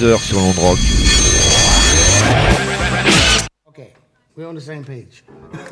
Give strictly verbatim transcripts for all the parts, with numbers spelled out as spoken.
heures sur Londres Rock. Okay, we're on the same page.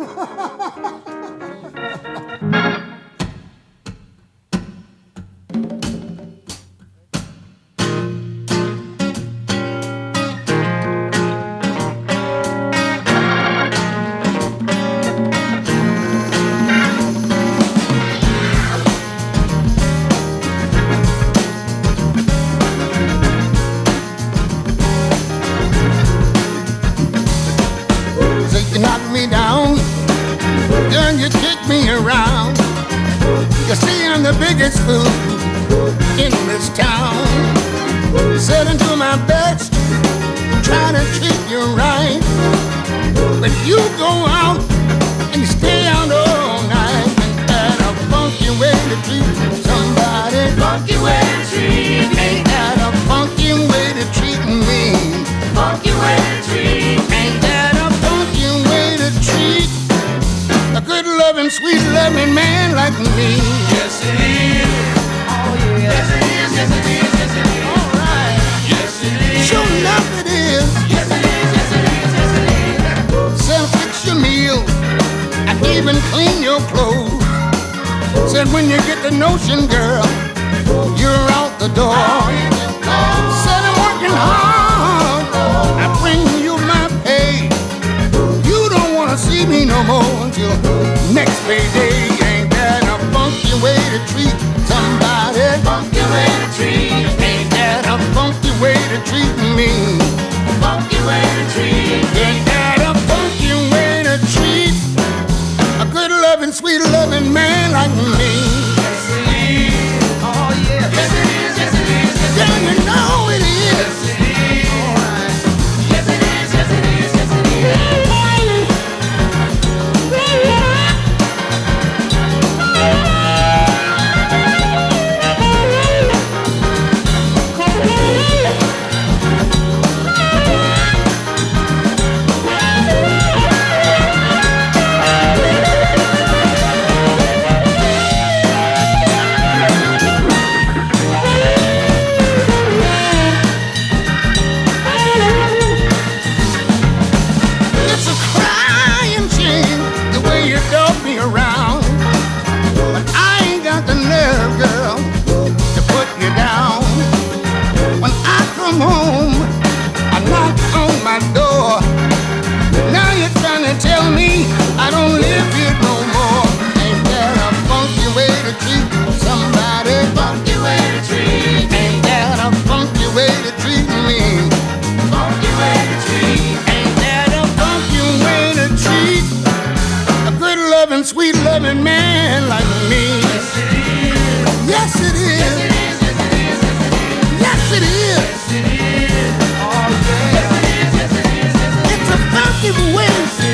Biggest fool in this town. Selling to my best, trying to treat you right. But you go out and stay out all night. Ain't that a funky way to treat somebody? Funky way to treat me. Ain't that a funky way to treat me? Funky way to treat me. Ain't that a funky way to treat a good loving, sweet loving man like me? Yes it is. Oh yeah. Yes it is, yes it is, yes it is. All right. Yes it is. Sure enough it is. Yes it is, yes it is, yes it is. Said fix your meal, I even clean your clothes. Said when you get the notion, girl, you're out the door. Said I'm working hard, I bring you my pay. You don't wanna see me no more until next payday. Ain't that a funky way to treat somebody? Funky way to treat. Ain't that a funky way to treat me? Funky way to treat. Ain't that a funky way to treat a good loving, sweet loving man like me? Yes it is. Oh yeah. Yes it is. Yes it is. Yes, yeah, you know it is. Yes it is. All right. Yes it is. Yes it is. Yes it is. Tell me I don't live here no more. Ain't that a funky way to treat somebody? Funky way to treat. Ain't that a funky way to treat me? Funky way to treat. Ain't that a funky way to treat a good loving, sweet loving man like me? Yes it is. Yes it is. Yes it is. Yes it is. Yes it is. Oh yeah. Yes it is. Yes it is. It's a funky way.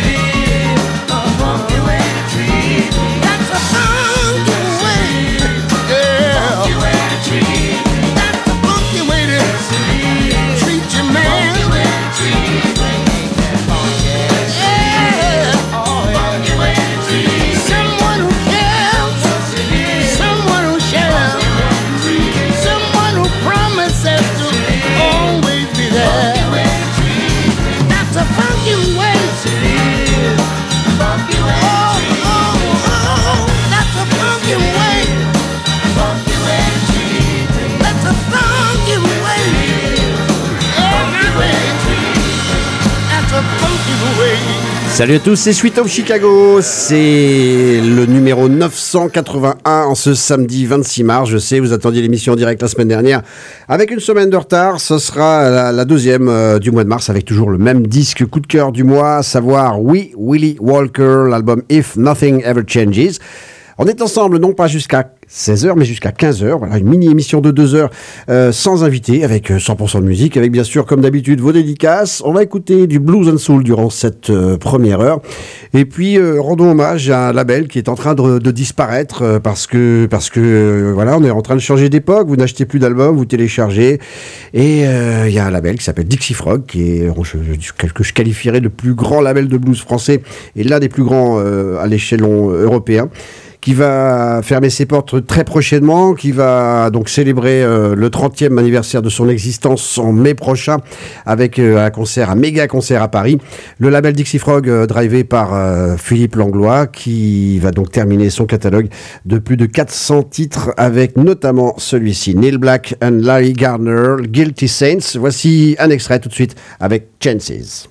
Salut à tous, c'est Sweet Home Chicago, c'est le numéro neuf cent quatre-vingt-un en ce samedi vingt-six mars. Je sais, vous attendiez l'émission en direct la semaine dernière avec une semaine de retard. Ce sera la, la deuxième euh, du mois de mars avec toujours le même disque coup de cœur du mois, à savoir Oui, Willie Walker, l'album If Nothing Ever Changes. On est ensemble non pas jusqu'à seize heures mais jusqu'à quinze heures, voilà, une mini-émission de deux heures euh, sans invité, avec cent pour cent de musique, avec bien sûr comme d'habitude vos dédicaces. On va écouter du blues and soul durant cette euh, première heure, et puis euh, rendons hommage à un label qui est en train de, de disparaître euh, parce que, parce que euh, voilà, on est en train de changer d'époque, vous n'achetez plus d'albums, vous téléchargez, et il euh, y a un label qui s'appelle Dixie Frog, qui est je, que je qualifierais le plus grand label de blues français, et l'un des plus grands euh, à l'échelon européen, qui va fermer ses portes très prochainement, qui va donc célébrer euh, le trentième anniversaire de son existence en mai prochain avec euh, un concert, un méga concert à Paris. Le label Dixie Frog, euh, drivé par euh, Philippe Langlois, qui va donc terminer son catalogue de plus de quatre cents titres avec notamment celui-ci, Neil Black and Larry Gardner, Guilty Saints. Voici un extrait tout de suite avec Chances.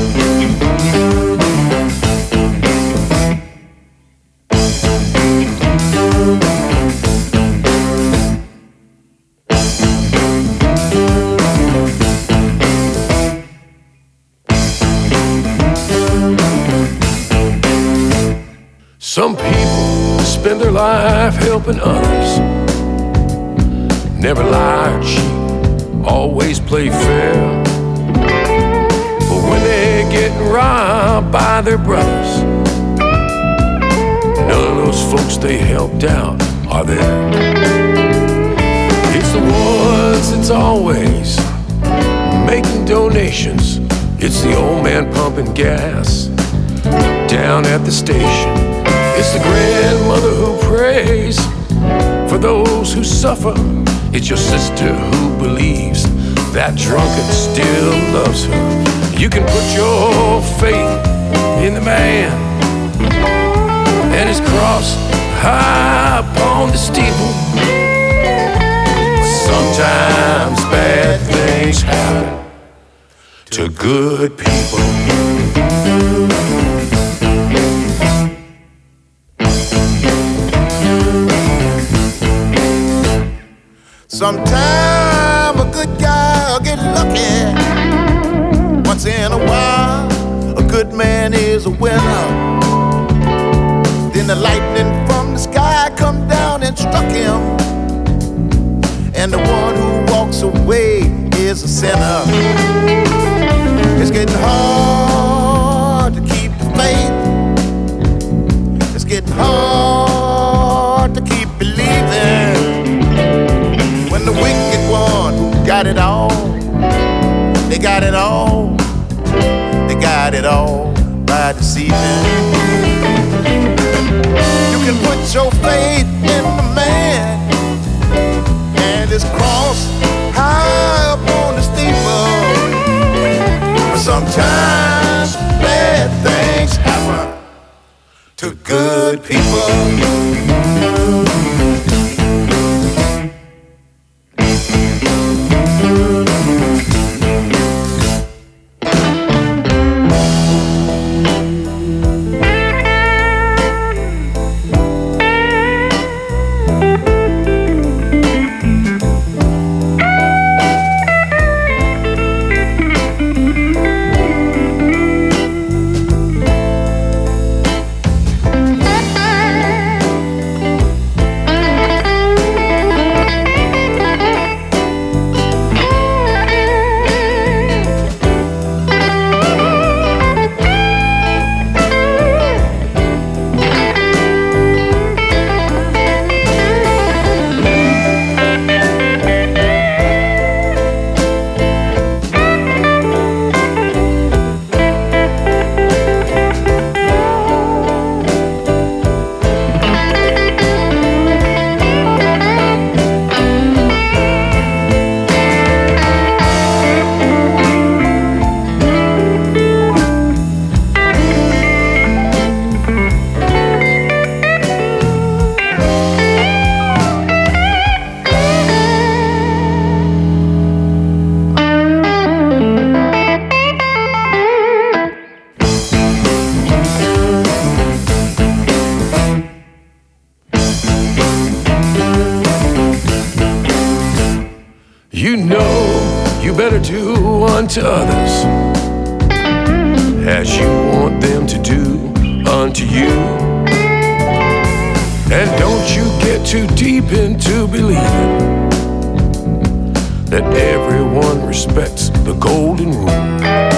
Some people spend their life helping others, never lie or cheat, always play fair. But when they get robbed by their brothers, none of those folks they helped out are there. It's the ones that's always making donations. It's the old man pumping gas down at the station. It's the grandmother who prays for those who suffer. It's your sister who believes that drunkard still loves her. You can put your faith in the man and his cross high upon the steeple. Sometimes bad things happen to good people. Sometime a good guy'll get lucky. Once in a while, a good man is a winner. Then the lightning from the sky come down and struck him, and the one who walks away is a sinner. It's getting hard to keep the faith. It's getting hard to keep believing. When the wicked one who got it all, they got it all, they got it all by deceiving. You can put your faith in the man and his cross high up on the steeple. But sometimes bad things happen to good people. To others as you want them to do unto you, and don't you get too deep into believing that everyone respects the golden rule.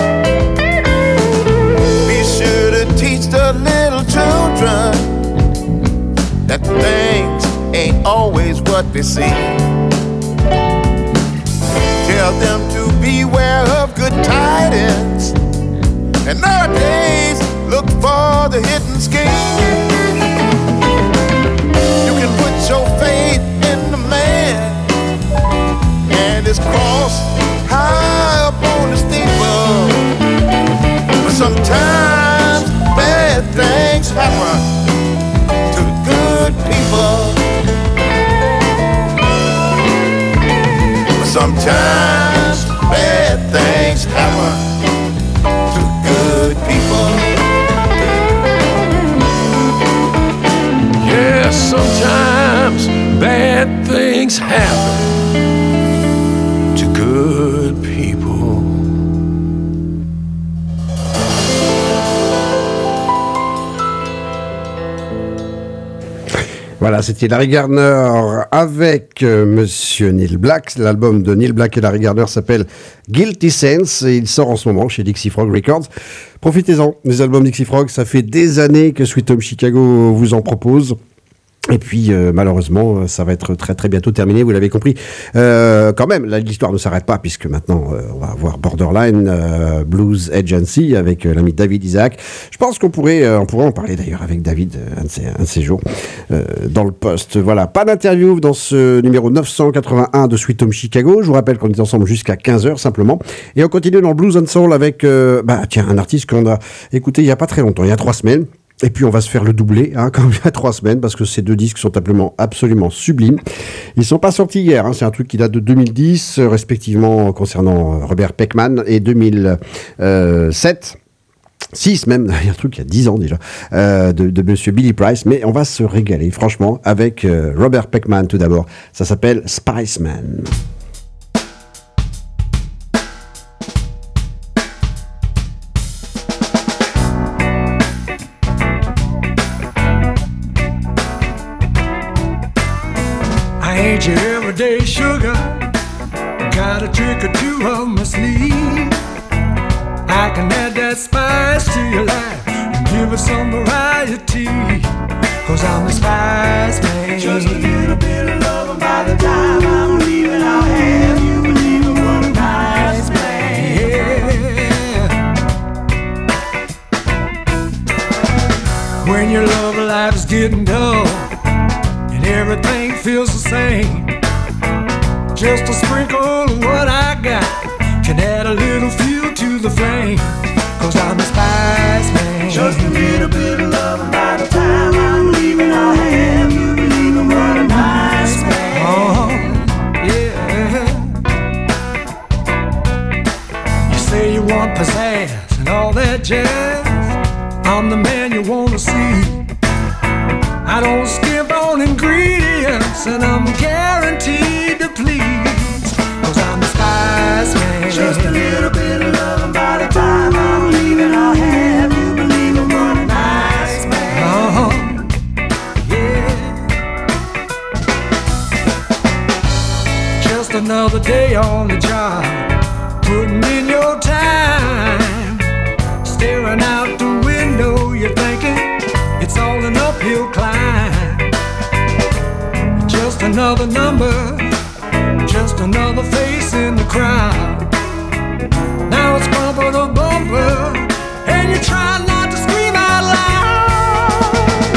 Be sure to teach the little children that things ain't always what they seem. Tell them to beware of good tidings, and nowadays look for the hidden scheme. his cross high up on the steeple. But sometimes bad things happen to good people. But sometimes bad things happen to good people. Yeah, sometimes bad things happen to good people. Voilà, c'était Larry Gardner avec euh, Monsieur Neil Black. L'album de Neil Black et Larry Gardner s'appelle Guilty Sense et il sort en ce moment chez Dixie Frog Records. Profitez-en, les albums Dixie Frog, ça fait des années que Sweet Home Chicago vous en propose. Et puis euh, malheureusement ça va être très très bientôt terminé, vous l'avez compris. Euh, quand même, là, l'histoire ne s'arrête pas puisque maintenant euh, on va avoir Borderline euh, Blues Agency avec euh, l'ami David Isaac. Je pense qu'on pourrait euh, on pourrait en parler d'ailleurs avec David euh, un, de ces, un de ces jours euh, dans le poste. Voilà, pas d'interview dans ce numéro neuf cent quatre-vingt-un de Sweet Home Chicago. Je vous rappelle qu'on est ensemble jusqu'à quinze heures simplement. Et on continue dans le Blues and Soul avec euh, bah tiens un artiste qu'on a écouté il y a pas très longtemps, il y a trois semaines. Et puis on va se faire le doublé, hein, comme il y a trois semaines, parce que ces deux disques sont absolument, absolument sublimes. Ils sont pas sortis hier, hein, c'est un truc qui date de deux mille dix, euh, respectivement concernant Robert Peckman, et deux mille sept, six même, il y a un truc il y a dix ans déjà, euh, de, de Monsieur Billy Price, mais on va se régaler, franchement, avec euh, Robert Peckman tout d'abord. Ça s'appelle Spiceman. Ain't your everyday sugar, got a trick or two up my sleeve. I can add that spice to your life and give it some variety. Cause I'm the spice man. Just a little bit of love, and by the time I'm leaving I'll have you believing what a nice man. Yeah. When your love life is getting dull and everything feels the same, just a sprinkle of what I got can add a little fuel to the flame. Cause I'm a spice man. Just a little bit of love, and by the time I'm leaving I'll have you believing what a nice man. Oh, yeah. You say you want pizzazz and all that jazz, I'm the man you wanna see. I don't skip on ingredients, and I'm guaranteed to please. Cause I'm the spice man. Just a little bit of love, and by the time I'm leaving I'll have you believing what a nice man. Uh-huh. Yeah. Just another day on the job, putting in your time, staring out the window, you're thinking it's all an uphill climb. Just another number, just another face in the crowd. Now it's bumper to bumper, and you try not to scream out loud.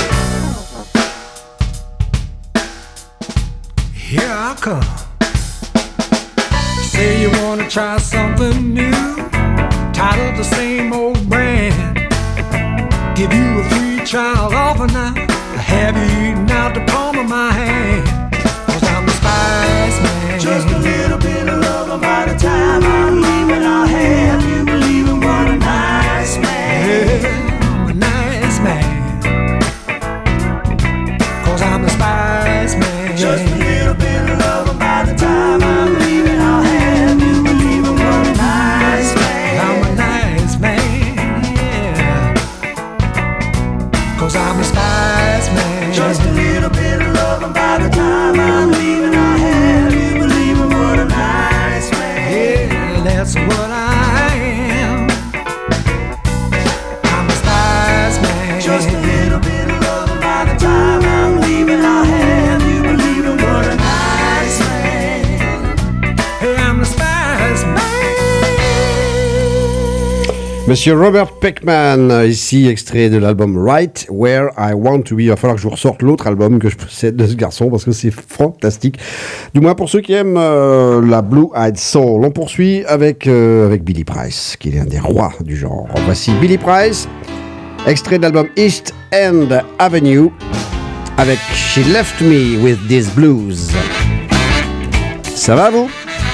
Here I come. You say you wanna try something new, tired of the same old brand. Give you a free trial offer now, have you eaten out the palm of my hand. Cause I'm the spice man. Just a little bit of love, and by the time I'm leaving I'll have you believing what a nice man. Yeah, I'm a nice man. Cause I'm the spice man. Just a little bit of love, and by the time I'm leaving I'll have you believing what a nice man. I'm a nice man, yeah. Cause I'm a spice man. Just a little bit of love, and by the time I'm leaving I'll have you believing what a nice man. Yeah, that's what I am. I'm a spice man. Just a little bit of love, and by the time I'm leaving I'll have you believing what a nice man. Hey, I'm the spice man. Monsieur Robert Peckman, ici extrait de l'album Right Where I Want to Be. Il va falloir que je vous ressorte l'autre album que je possède de ce garçon parce que c'est fantastique. Du moins pour ceux qui aiment euh, la Blue Eyed Soul. On poursuit avec, euh, avec Billy Price, qui est l'un des rois du genre. Voici Billy Price, extrait de l'album East End Avenue, avec She Left Me With These Blues. Ça va vous?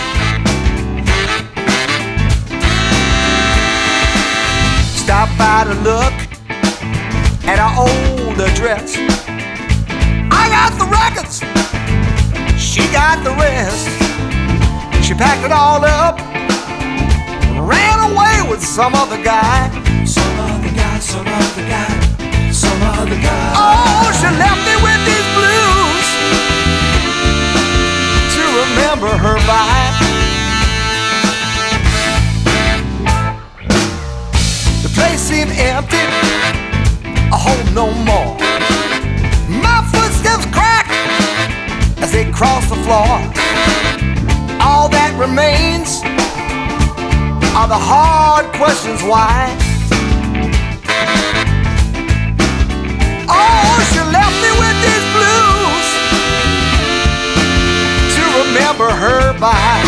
Stop by to look at our old address. I got the records, she got the rest. She packed it all up, ran away with some other guy. Some other guy, some other guy, some other guy. Oh, she left me with these blues to remember her by. Place seemed empty, a home no more. My footsteps crack as they cross the floor. All that remains are the hard questions why. Oh, she left me with these blues to remember her by.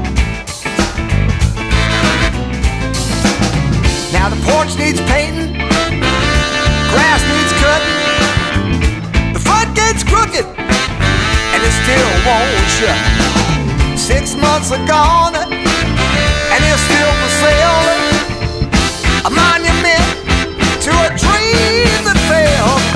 Now the porch needs painting, grass needs cutting, the front gate's crooked, and it still won't shut. Six months are gone, and it's still for sale, a monument to a dream that failed.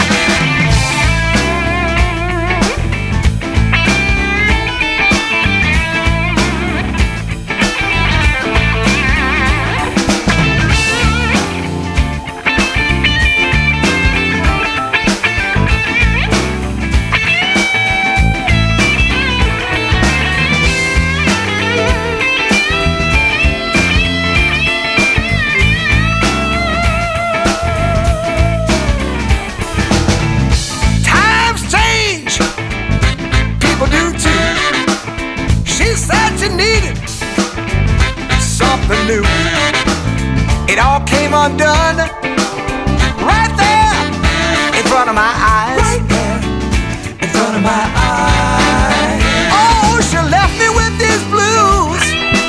New. It all came undone right there in front of my eyes. Right there in front of my eyes. Oh, she left me with these blues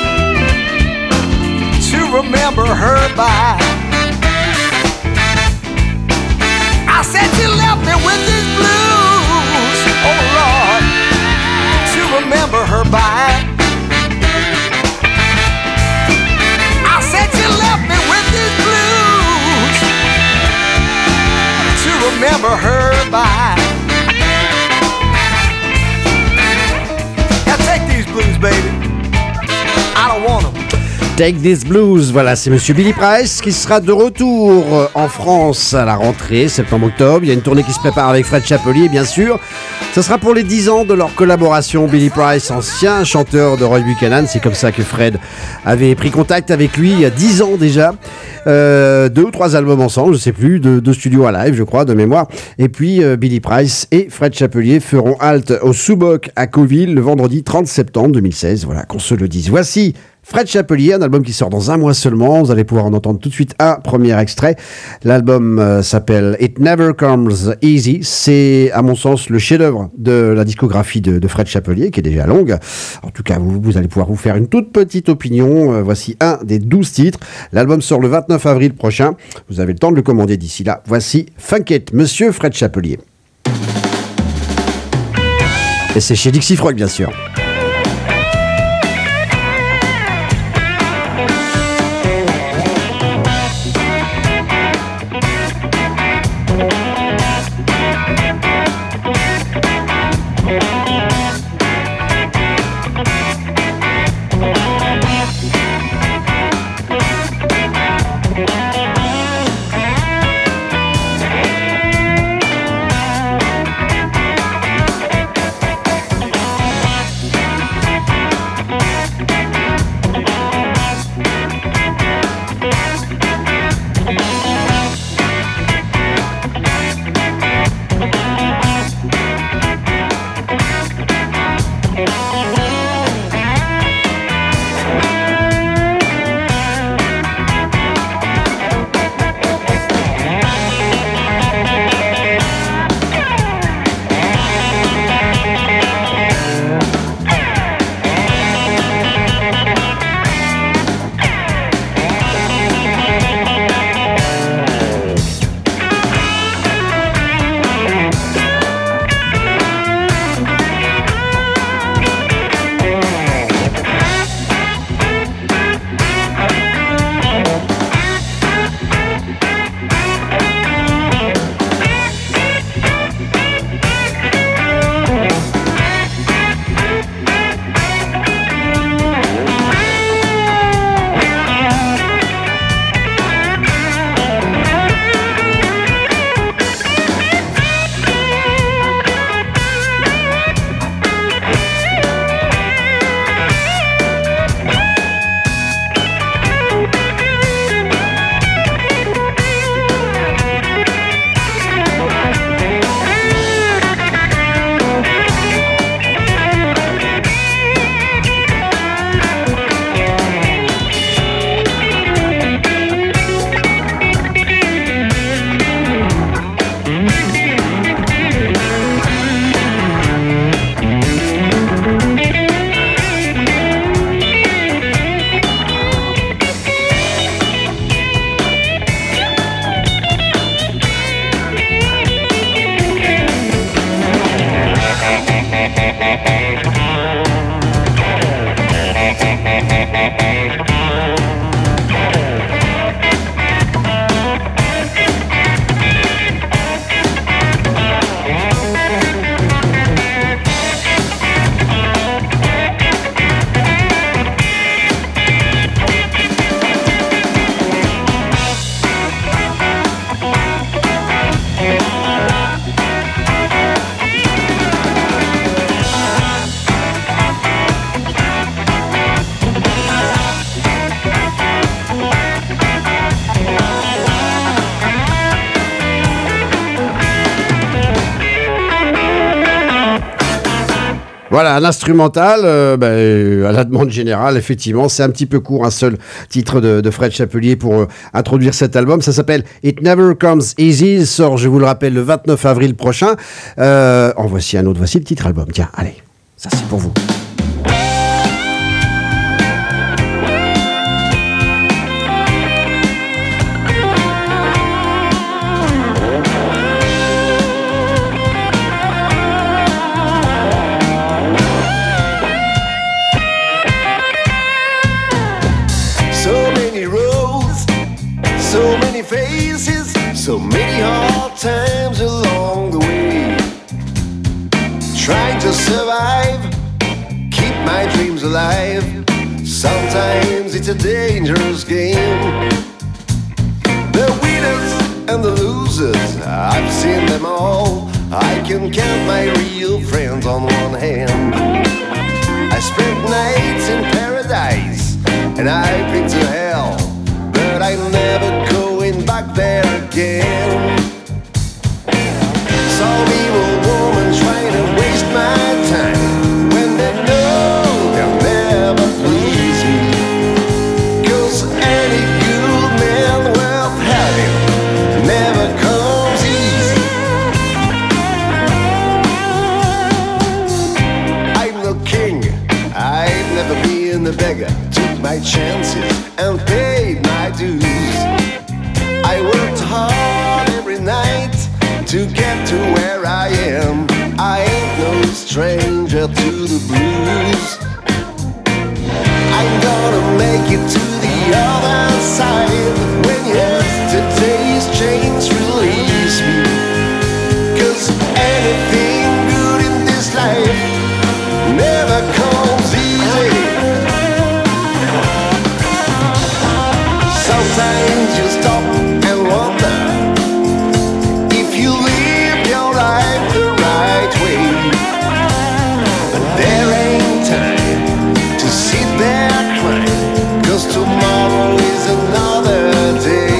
to remember her by. I said she left me with these blues, oh Lord, to remember her by. Remember her by. Now take these blues, baby. I don't want them. Take This Blues, voilà, c'est Monsieur Billy Price qui sera de retour en France à la rentrée, septembre-octobre. Il y a une tournée qui se prépare avec Fred Chapelier, bien sûr. Ce sera pour les dix ans de leur collaboration. Billy Price, ancien chanteur de Roy Buchanan, c'est comme ça que Fred avait pris contact avec lui il y a dix ans déjà. Euh, deux ou trois albums ensemble, je sais plus, de, de studio à live, je crois, de mémoire. Et puis euh, Billy Price et Fred Chapelier feront halte au Soubok à Cauville le vendredi trente septembre deux mille seize. Voilà, qu'on se le dise. Voici Fred Chapelier, un album qui sort dans un mois seulement. Vous allez pouvoir en entendre tout de suite un premier extrait. L'album euh, s'appelle It Never Comes Easy. C'est, à mon sens, le chef-d'œuvre de la discographie de, de Fred Chapelier, qui est déjà longue. En tout cas, vous, vous allez pouvoir vous faire une toute petite opinion. Euh, voici un des douze titres. L'album sort le vingt-neuf avril prochain. Vous avez le temps de le commander d'ici là. Voici Funk It, Monsieur Fred Chapelier. Et c'est chez Dixie Frog, bien sûr. Voilà, un instrumental, euh, bah, euh, à la demande générale, effectivement, c'est un petit peu court, un seul titre de, de Fred Chapelier pour euh, introduire cet album. Ça s'appelle It Never Comes Easy, il sort, je vous le rappelle, le vingt-neuf avril prochain. Euh, en voici un autre, voici le titre album. Tiens, allez, ça c'est pour vous. So many hard times along the way, trying to survive, keep my dreams alive. Sometimes it's a dangerous game. The winners and the losers, I've seen them all. I can count my real friends on one hand. I spent nights in paradise and I've been to hell, but I'm never going back there again. Some evil woman trying to waste my time when they know they'll never please me. 'Cause any good man worth having never comes easy. I'm no king, I've never been a beggar. Took my chances and paid my dues. I worked hard every night to get to where I am. I ain't no stranger to the blues. I'm gonna make it to the other side when yesterday's chains release me. 'Cause anything good in this life never comes easy. Sometimes you stop and wonder if you live your life the right way. But there ain't time to sit there crying, 'cause tomorrow is another day.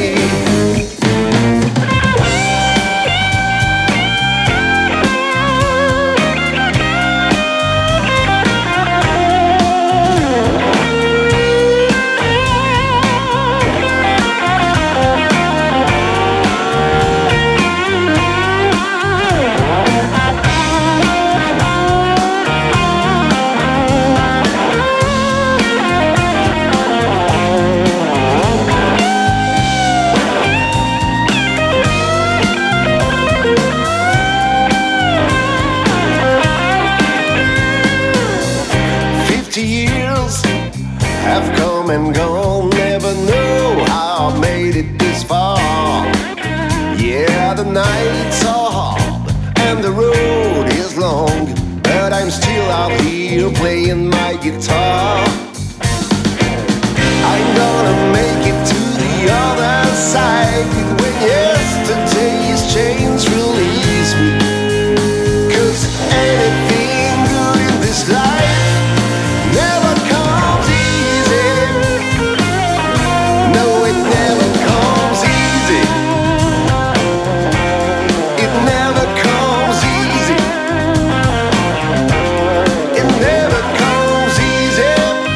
And gone, never know how I made it this far. Yeah, the nights are hard and the road is long, but I'm still out here playing my guitar. I'm gonna make it to the other side when yesterday's chains release me. 'Cause anything good in this life never comes easy. No, it never comes easy. It never comes easy. It never comes easy.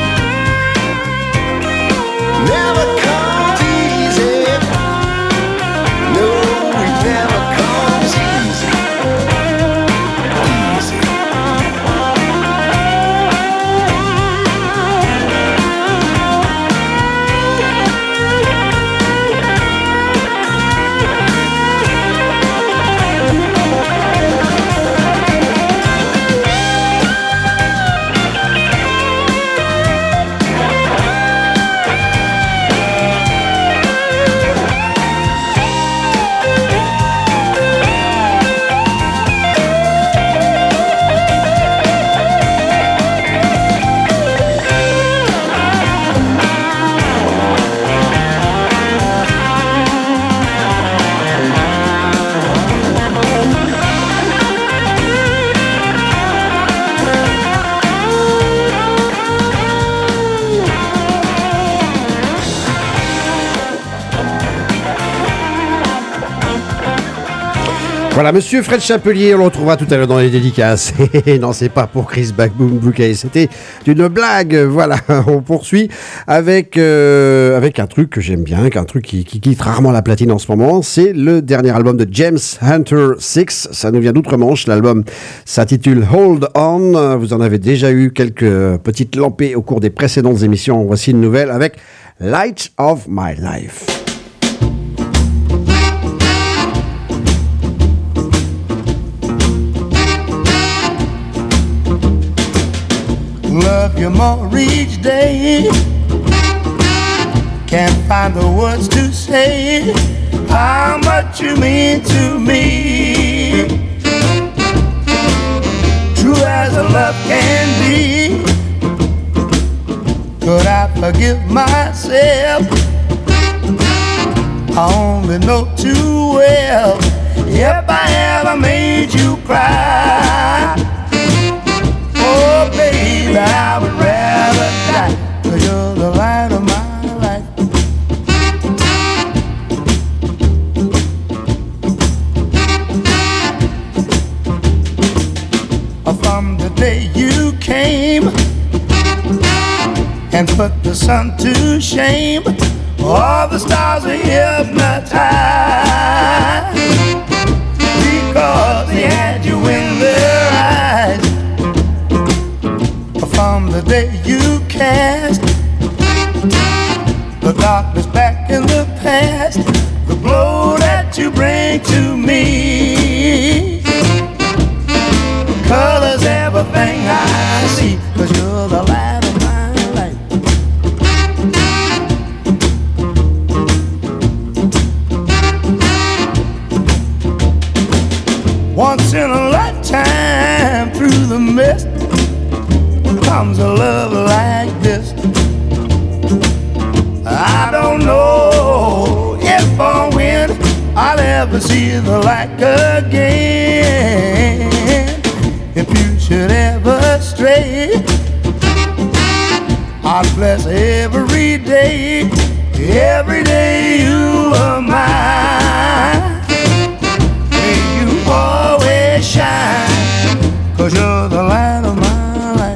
Voilà, monsieur Fred Chapelier, on le retrouvera tout à l'heure dans les dédicaces. Non, c'est pas pour Chris Backboom Bouquet, c'était une blague. Voilà, on poursuit avec, euh, avec un truc que j'aime bien, un truc qui, qui quitte rarement la platine en ce moment. C'est le dernier album de James Hunter six. Ça nous vient d'outre-Manche. L'album s'intitule Hold On. Vous en avez déjà eu quelques petites lampées au cours des précédentes émissions. Voici une nouvelle avec Light of My Life. Love you more each day. Can't find the words to say how much you mean to me. True as a love can be. Could I forgive myself? I only know too well if I ever made you cry. Oh, baby, I would rather die, 'cause you're the light of my life. From the day you came and put the sun to shame, all the stars are hypnotized, because they had you in their eyes. From the day you cast the darkness back in the past, the glow that you bring to me, colors everything I see, 'cause you're the light of my life. Once in a lifetime, through the mist comes a love like this. I don't know if or when I'll ever see the like again. If you should ever stray, I'd bless every day, every day you are mine. May you always shine, 'cause you're the light of my life.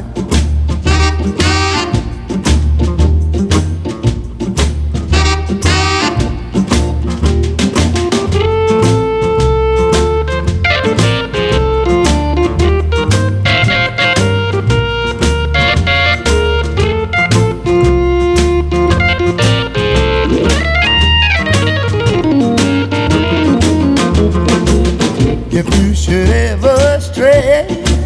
If you should ever stray,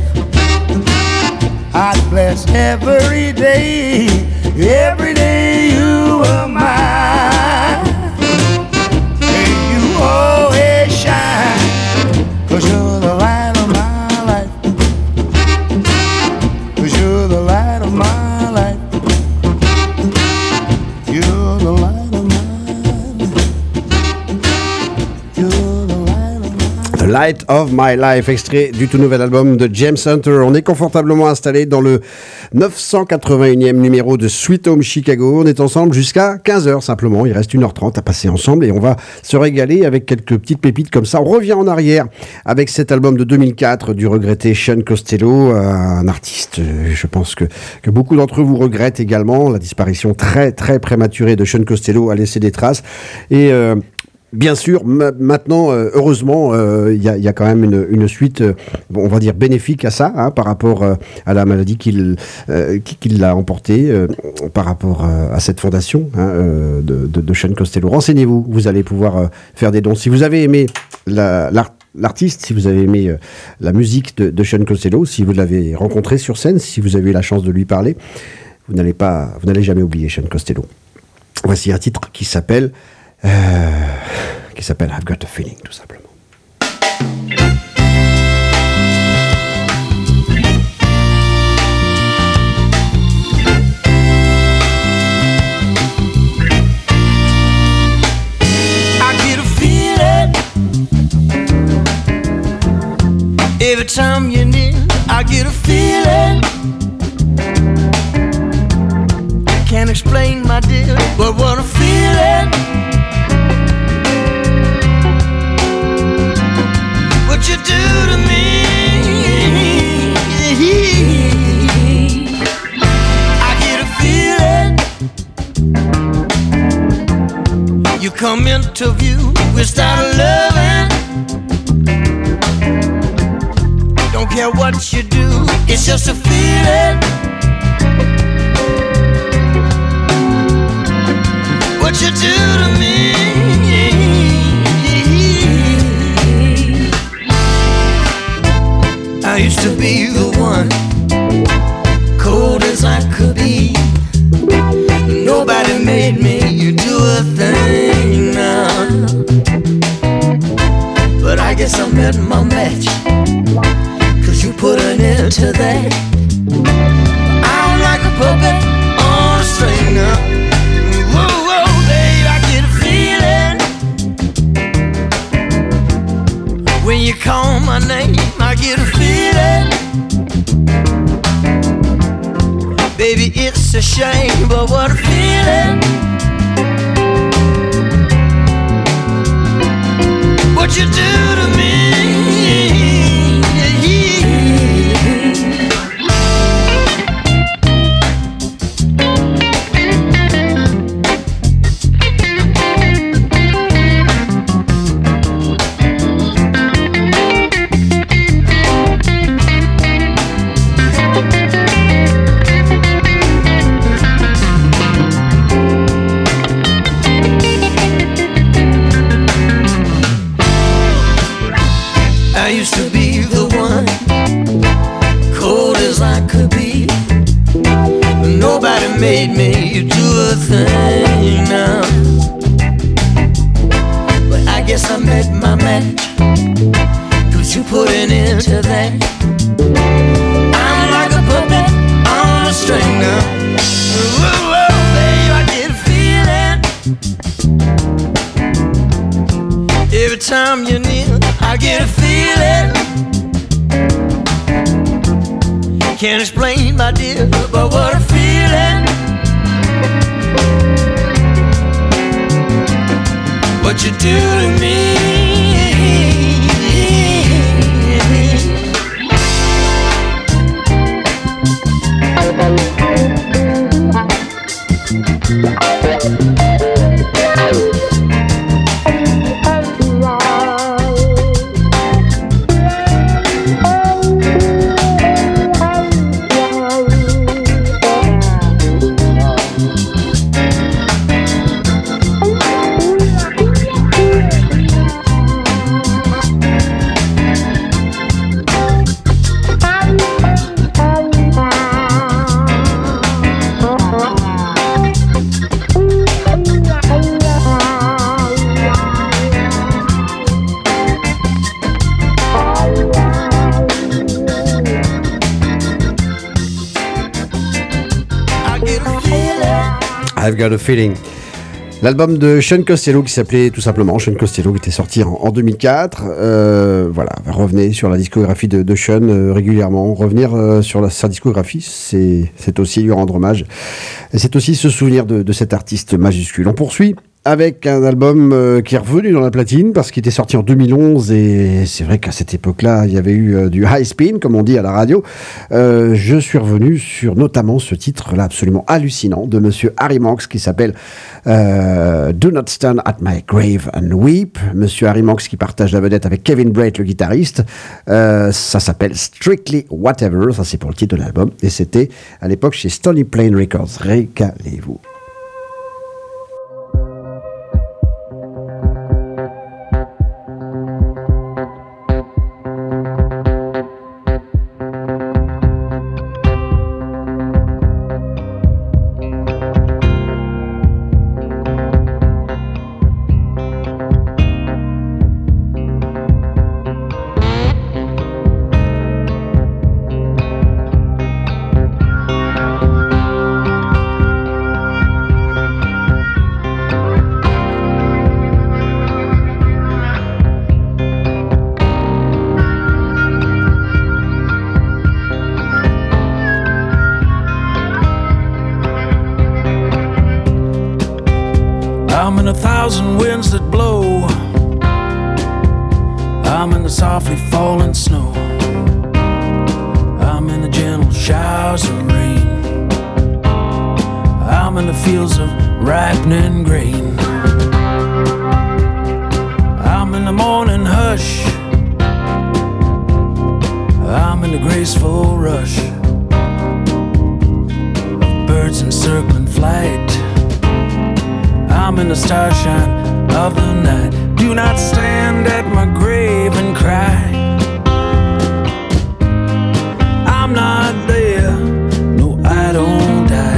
I'd bless every day, every day you are mine. May you always shine, 'cause you're the light of my life. 'Cause you're the light of my life. You're the light of my life. You're the light of my life. The Light of My Life, extrait du tout nouvel album de James Hunter. On est confortablement installé dans le neuf cent quatre-vingt-unième numéro de Sweet Home Chicago. On est ensemble jusqu'à quinze heures simplement. Il reste une heure trente à passer ensemble et on va se régaler avec quelques petites pépites comme ça. On revient en arrière avec cet album de deux mille quatre du regretté Sean Costello, un artiste, je pense que, que beaucoup d'entre vous regrettent également. La disparition très très prématurée de Sean Costello a laissé des traces. Et euh, bien sûr, ma- maintenant, euh, heureusement, il euh, y, y a quand même une, une suite, euh, on va dire, bénéfique à ça, hein, par rapport euh, à la maladie qu'il, euh, qui, qui l'a emporté, euh, par rapport euh, à cette fondation hein, euh, de, de, de Sean Costello. Renseignez-vous, vous allez pouvoir euh, faire des dons. Si vous avez aimé la, l'art, l'artiste, si vous avez aimé euh, la musique de, de Sean Costello, si vous l'avez rencontré sur scène, si vous avez eu la chance de lui parler, vous n'allez pas, vous n'allez jamais oublier Sean Costello. Voici un titre qui s'appelle... Euh, qui s'appelle I've Got a Feeling, tout simplement. I get a feeling every time you're near. I get a feeling can't explain, my dear, but what I'm feeling to me? I get a feeling. You come into view, we start loving. Don't care what you do, it's just a feeling. What you do to me? I used to be the one, cold as I could be. Nobody made me do a thing now. But I guess I met my match, 'cause you put an end to that. I'm like a puppet on a string now. Whoa, whoa, babe, I get a feeling. When you call my name, I get a feeling. Baby, it's a shame, but what a feeling. What you do to me? I used to be the one, cold as I could be. Nobody made me do a thing now. But I guess I met my match, 'cause you put an end to that. I'm like a puppet on a string now. Whoa, whoa, babe, I get a feeling. Every time you're near, I get a feeling. Can't explain, my dear, but what a feeling. What you do to me? I've Got a Feeling. L'album de Sean Costello qui s'appelait tout simplement Sean Costello, qui était sorti en, en deux mille quatre. Euh, voilà, revenez sur la discographie de, de Sean euh, régulièrement. Revenir euh, sur la, sa discographie, c'est, c'est aussi lui rendre hommage. Et c'est aussi se souvenir de, de cet artiste majuscule. On poursuit avec un album euh, qui est revenu dans la platine parce qu'il était sorti en deux mille onze, et c'est vrai qu'à cette époque-là, il y avait eu euh, du high spin, comme on dit à la radio. Euh, je suis revenu sur notamment ce titre-là absolument hallucinant de monsieur Harry Monks qui s'appelle euh, Do Not Stand at My Grave and Weep. Monsieur Harry Monks qui partage la vedette avec Kevin Brait, le guitariste. Euh, ça s'appelle Strictly Whatever, ça c'est pour le titre de l'album, et c'était à l'époque chez Stony Plain Records. Régalez-vous. I'm in a thousand winds that blow. I'm in the softly falling snow. I'm in the gentle showers of rain. I'm in the fields of ripening grain. I'm in the morning hush. I'm in the graceful rush of birds in circling flight. I'm in the starshine of the night. Do not stand at my grave and cry. I'm not there, no, I don't die.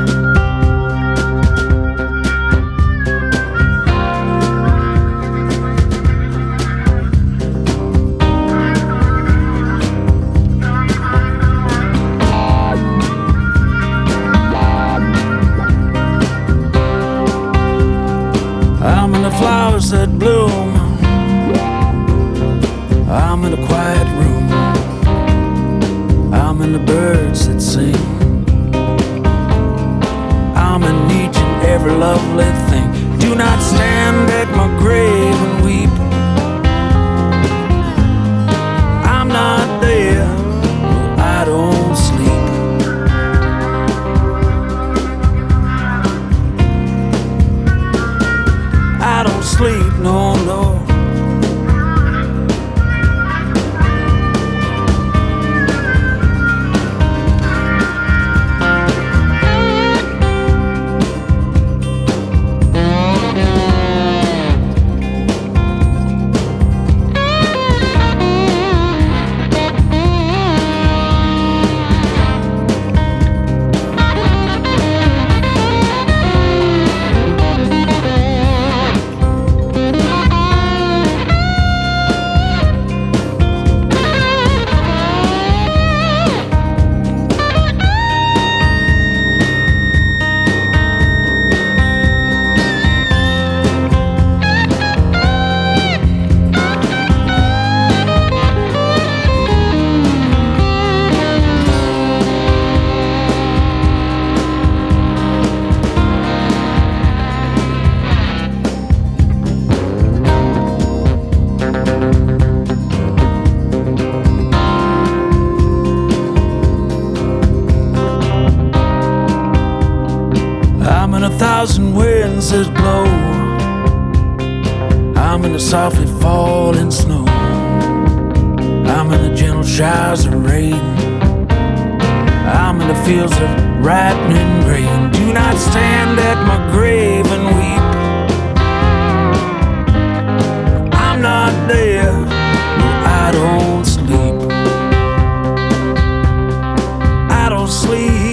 I'm in the flowers that bloom. I'm in a quiet room. I'm in the birds that sing. I'm in each and every lovely thing. Do not stand at my grave and weep. I'm not there, no, I don't sleep. I don't sleep, no, no. Thousand winds that blow. I'm in the softly falling snow. I'm in the gentle showers of rain. I'm in the fields of ripening grain. Do not stand at my grave and weep. I'm not there, no, I don't sleep. I don't sleep.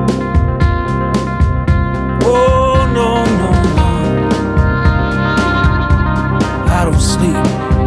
Oh, no, no, no. I don't sleep.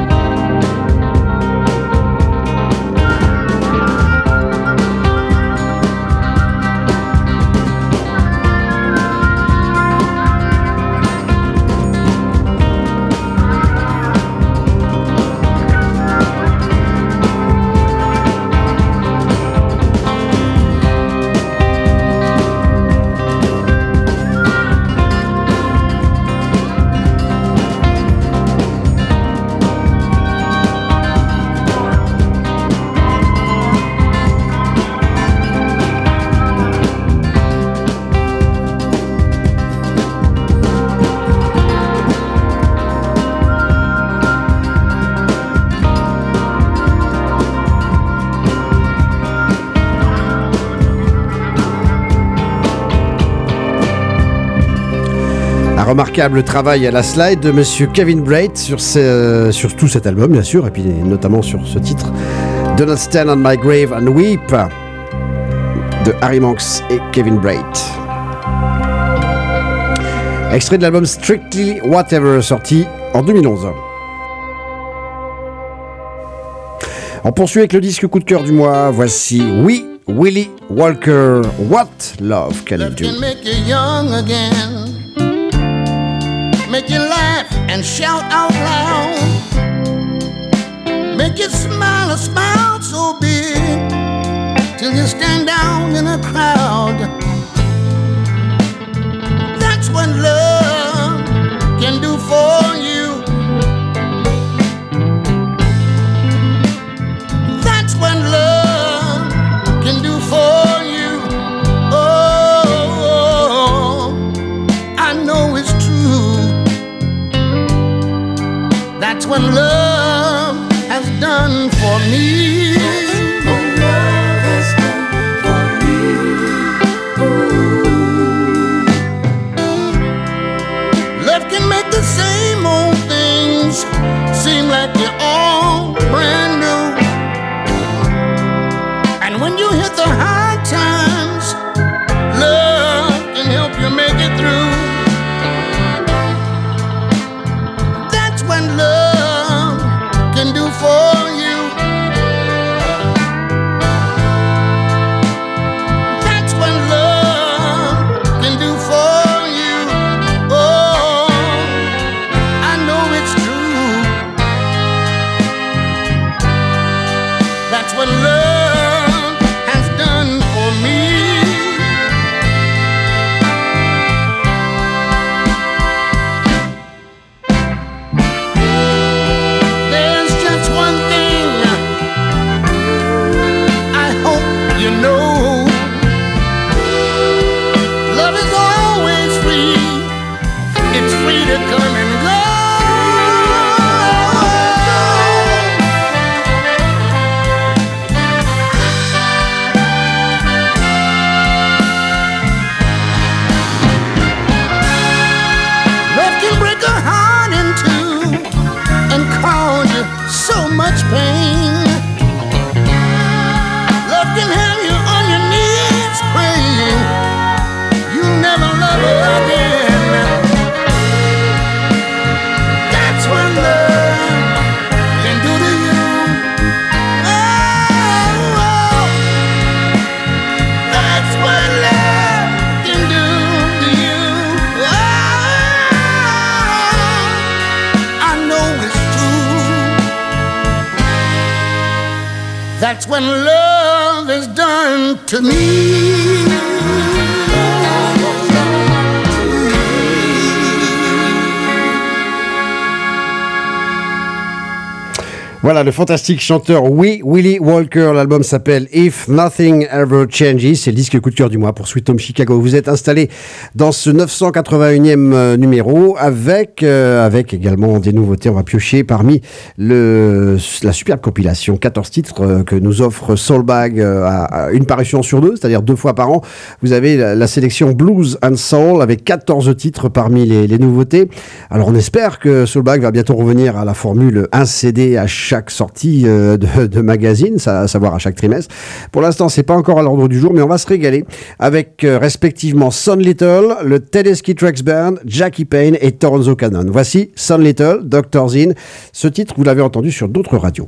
Remarquable travail à la slide de monsieur Kevin Braid sur, ce, sur tout cet album, bien sûr, et puis notamment sur ce titre Do Not Stand on My Grave and Weep de Harry Monks et Kevin Braid. Extrait de l'album Strictly Whatever, sorti en deux mille onze. On poursuit avec le disque coup de cœur du mois. Voici Wee Willie Walker, What Love Can You Do? Make you laugh and shout out loud. Make you smile a smile so big till you stand down in a crowd. That's what love can do for you. true. That's when love has done for me. When love has done for me. Love can make the same old things seem like they're all brand new. And when you hit the hard times, love can help you make it through. That's when love can do for you. That's when love can do for you. Oh, I know it's true. That's when love has done for me. There's just one thing I hope you know. Love is always free. It's free to come and go. Love can break a heart in two and cause you so much pain. Love can have you on your knees praying you'll never love her again. That's what love can do to you. Oh, oh. That's what love can do to you. Oh, I know it's true. That's when love is done to me. Voilà, le fantastique chanteur Wee Willie Walker. L'album s'appelle If Nothing Ever Changes. C'est le disque coup de cœur du mois pour Sweet Home Chicago. Vous êtes installé dans ce neuf cent quatre-vingt-unième euh, numéro avec, euh, avec également des nouveautés. On va piocher parmi le, la superbe compilation quatorze titres euh, que nous offre Soulbag euh, à, à une parution sur deux, c'est-à-dire deux fois par an. Vous avez la, la sélection Blues and Soul avec quatorze titres parmi les, les nouveautés. Alors on espère que Soulbag va bientôt revenir à la formule un C D à chaque sortie euh, de, de magazine, ça, à savoir à chaque trimestre. Pour l'instant, c'est pas encore à l'ordre du jour, mais on va se régaler avec euh, respectivement Son Little, le Tedeschi Trucks Band, Jackie Payne et Toronzo Cannon. Voici Son Little, Doctor's In. Ce titre, vous l'avez entendu sur d'autres radios.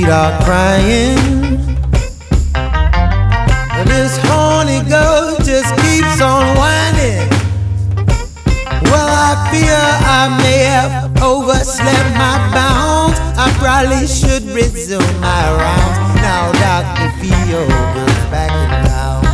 This horny girl just just keeps on winding. Well, I fear I may have overslept my bounds. I probably should resume my rounds. Now Doctor Feelgood's back in town.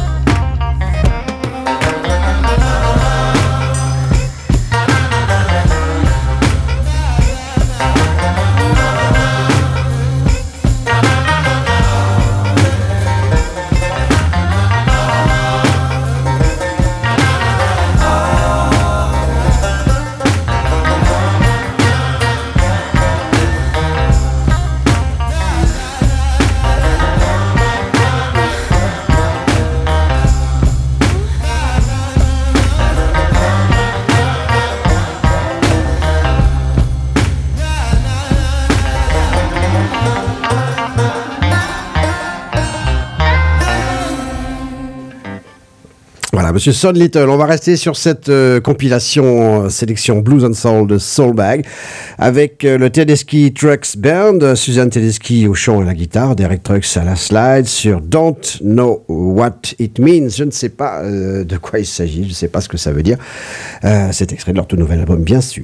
Voilà, Monsieur Son Little. On va rester sur cette euh, compilation euh, sélection Blues and Soul de Soulbag avec euh, le Tedeschi Trucks Band, Suzanne Tedeschi au chant et à la guitare, Derek Trucks à la slide sur Don't Know What It Means. Je ne sais pas euh, de quoi il s'agit, je ne sais pas ce que ça veut dire. Euh, c'est extrait de leur tout nouvel album, bien sûr.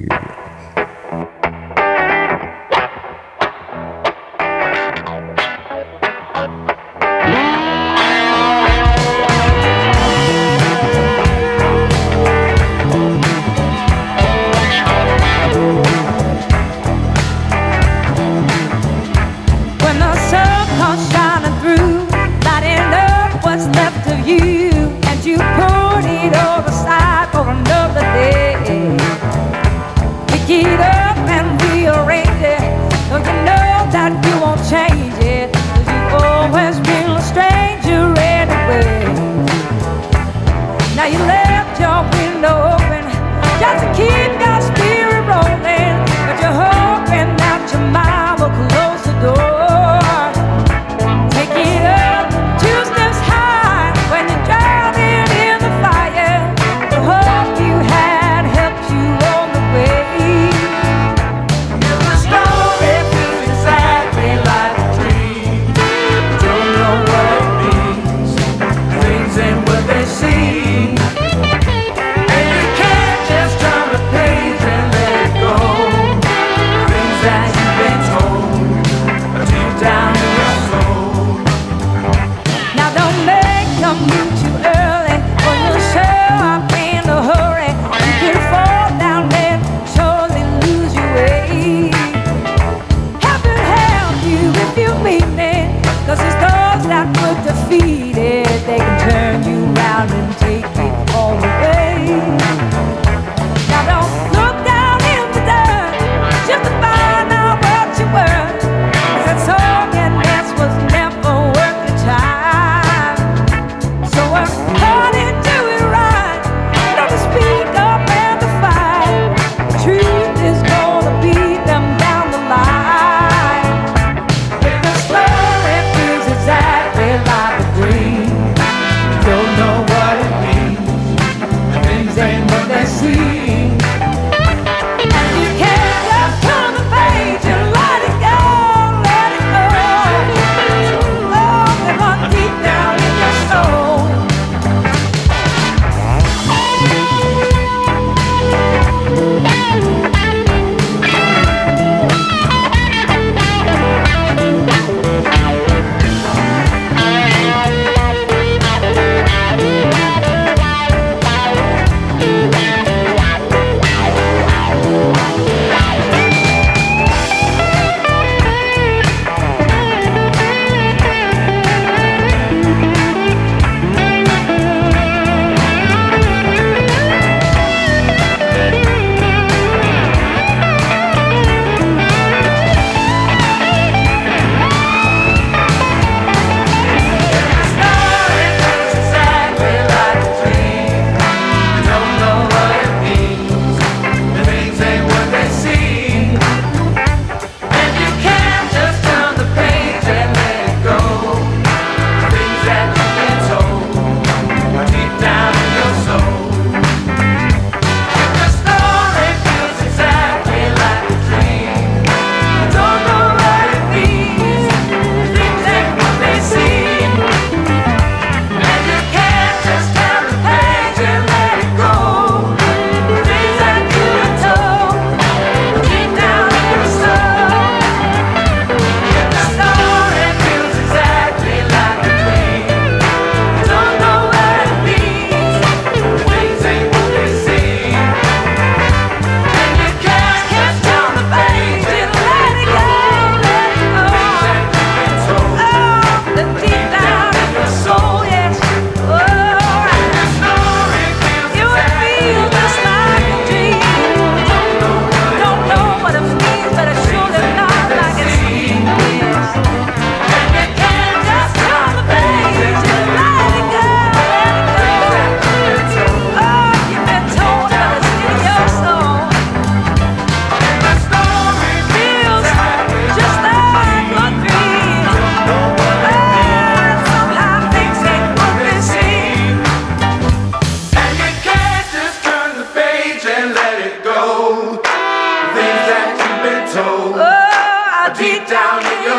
Things ain't what they seem.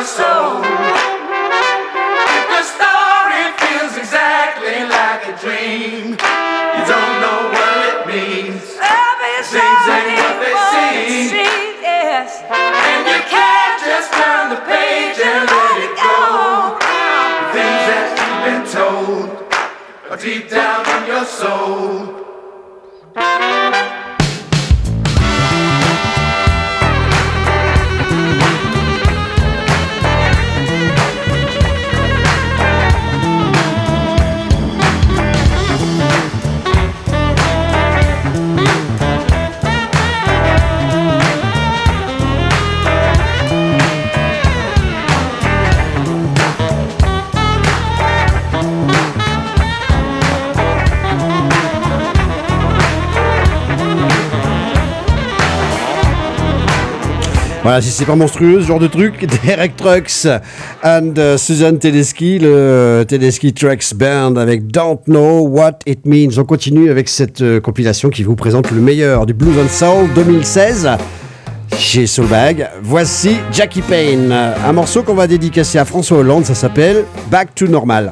soul. If the story feels exactly like a dream, you don't know what it means. Things ain't what they seem. Yes. And you can't just turn the page and let it go. The things that you've been told are deep down in your soul. Voilà, si c'est pas monstrueux ce genre de truc, Derek Trucks and uh, Susan Tedeschi, le Tedeschi Trucks Band avec Don't Know What It Means. On continue avec cette euh, compilation qui vous présente le meilleur du Blues and Soul deux mille seize chez Soulbag. Voici Jackie Payne, un morceau qu'on va dédicacer à François Hollande, ça s'appelle Back to Normal.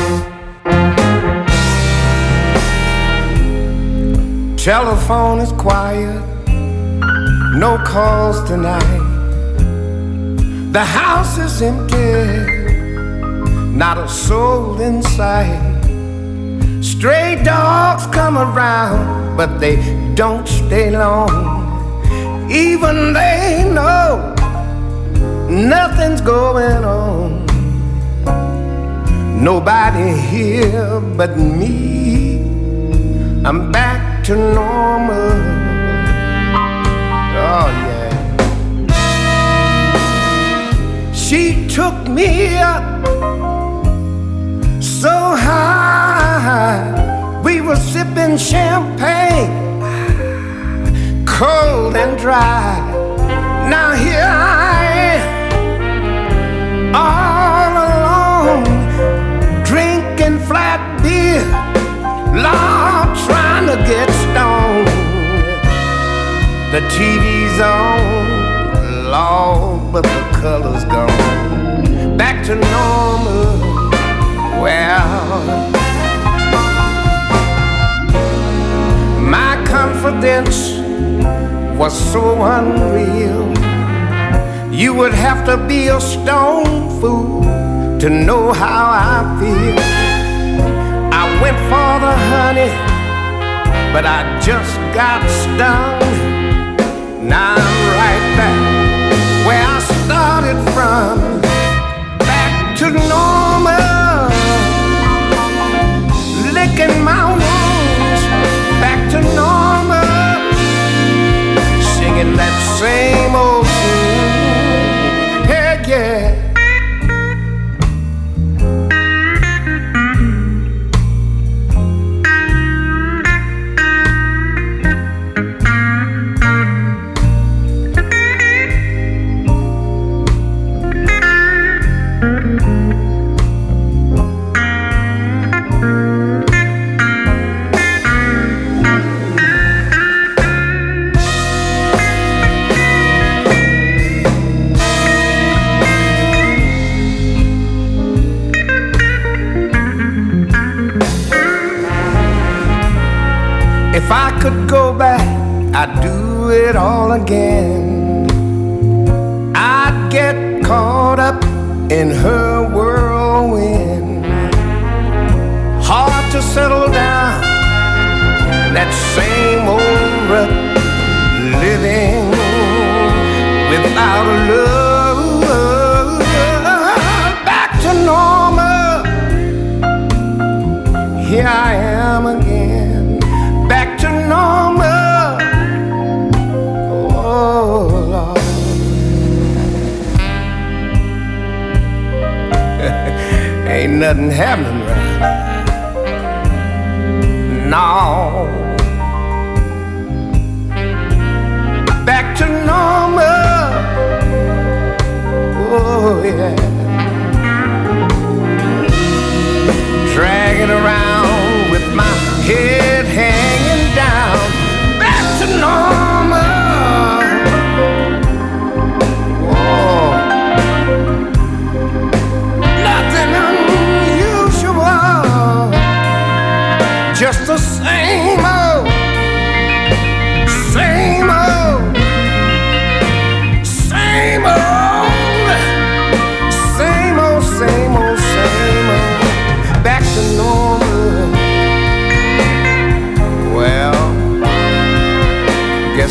Telephone is quiet, no calls tonight. The house is empty, not a soul in sight. Stray dogs come around, but they don't stay long. Even they know nothing's going on. Nobody here but me. I'm back to normal. Oh yeah. She took me up so high. We were sipping champagne, cold and dry. Now here I am, all alone, drinking flat beer, Lord, trying to get stoned. The T V's on, Lord, but the color's gone. Back to normal, well, my confidence was so unreal. You would have to be a stone fool to know how I feel. I went for the honey, but I just got stung. Now I'm right back where I started from. Back to normal, licking my wounds. Back to normal, singing that same old tune. Heck yeah. If I could go back, I'd do it all again. I'd get caught up in her whirlwind. Hard to settle down in that same old rut, living without a love. Back to normal, here I am again. Back to normal, oh Lord. Ain't nothing happening right now. Back to normal, oh yeah. Dragging around with my head hanging down. Back to normal, oh,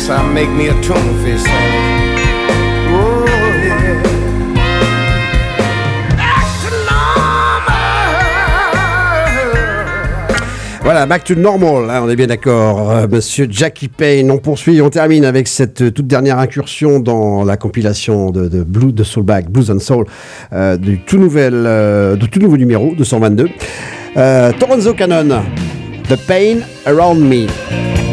guess I'll make me a tuna fish sandwich. Oh yeah. Back to normal. Voilà, back to normal, hein, on est bien d'accord. Euh, Monsieur Jackie Payne, on poursuit, on termine avec cette euh, toute dernière incursion dans la compilation de, de Blue, de Soulback, Blues and Soul, euh, du tout nouvel, euh, du tout nouveau numéro deux cent vingt-deux. Euh, Toronzo Cannon, The Pain Around Me.